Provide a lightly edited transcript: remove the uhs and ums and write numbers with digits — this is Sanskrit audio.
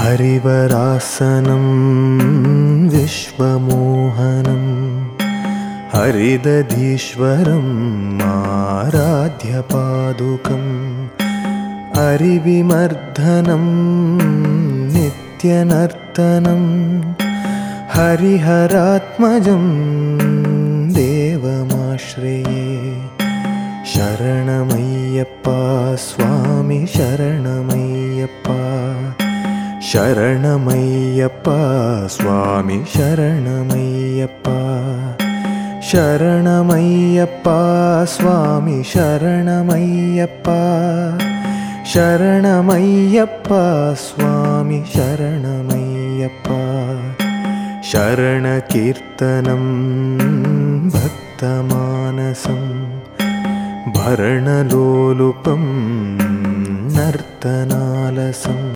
हरिवरासनं विश्वमोहनं हरिदधीश्वरम् आराध्यपादुकम् हरिविमर्दनं नित्यनर्तनं हरिहरात्मजं देवमाश्रये। शरणमय्यप्पा स्वामी शरणमय्यप्पा, शरणमय्यप्पा स्वामी शरणमय्यप्पा, शरणमय्यप्पा स्वामी शरणमय्यप्पा, शरणमय्यप्पा स्वामी शरणमय्यप्पा। शरणकीर्तनं भक्तमानसं भरणलोलुपं नर्तनालसम्।